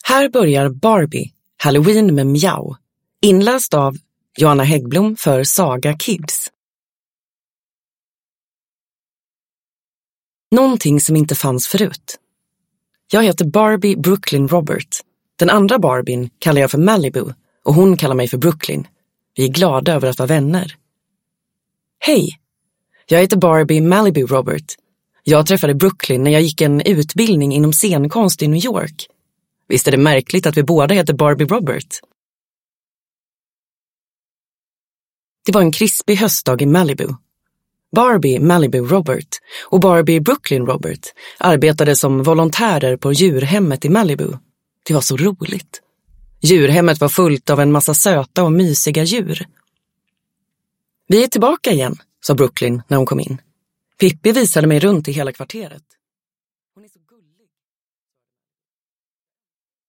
Här börjar Barbie, Halloween med Miau, inläst av Joanna Häggblom för Saga Kids. Någonting som inte fanns förut. Jag heter Barbie Brooklyn Robert. Den andra Barbien kallar jag för Malibu och hon kallar mig för Brooklyn. Vi är glada över att vara vänner. Hej, jag heter Barbie Malibu Robert. Jag träffade Brooklyn när jag gick en utbildning inom scenkonst i New York. Visst är det märkligt att vi båda heter Barbie Robert? Det var en krispig höstdag i Malibu. Barbie Malibu Robert och Barbie Brooklyn Robert arbetade som volontärer på djurhemmet i Malibu. Det var så roligt. Djurhemmet var fullt av en massa söta och mysiga djur. Vi är tillbaka igen, sa Brooklyn när hon kom in. Pippi visade mig runt i hela kvarteret.